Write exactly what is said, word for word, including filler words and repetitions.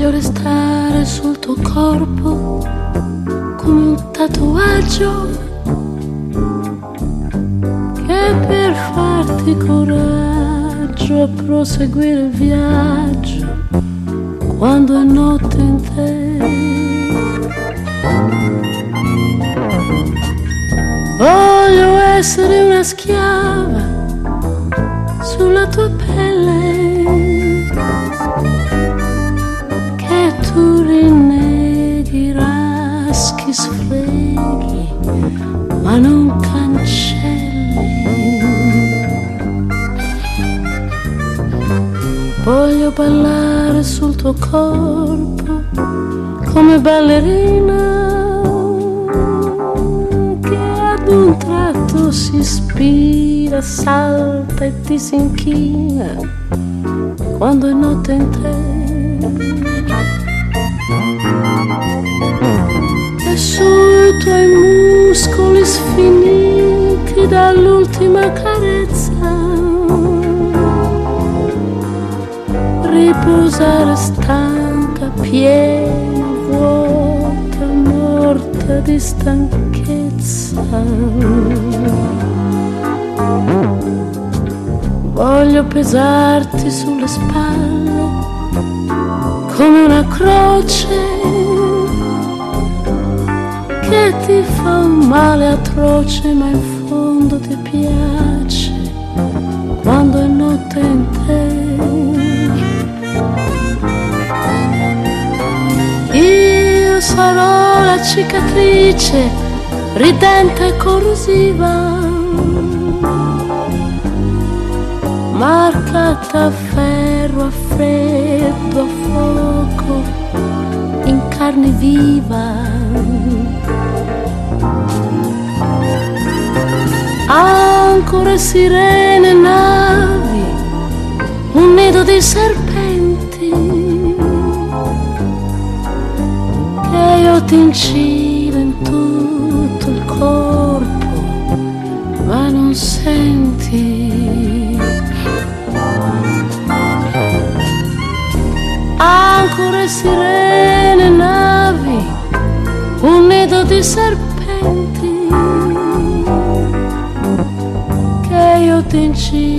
Voglio restare sul tuo corpo come un tatuaggio che per farti coraggio a proseguire il viaggio quando è notte in te. Voglio essere una schiava sulla tua pelle che tu rinneghi, raschi, sfreghi, ma non cancelli. Voglio ballare sul tuo corpo come ballerina che ad un tratto si ispira, salta e ti si inchina quando è notte in te. E sui tuoi muscoli sfiniti dall'ultima carezza riposare stanca, piena, vuota, morta di stanchezza. Voglio pesarti sulle spalle come una croce che ti fa un male atroce, ma in fondo ti piace quando è notte in te. Io sarò la cicatrice ridente e corrosiva, marcata a ferro, a freddo, a fuoco, in carne viva. Ancore, sirene, navi, un nido di serpenti che io ti incido in tutto il corpo, ma non senti. Ancore, sirene, navi, un nido di serpenti che io ti incido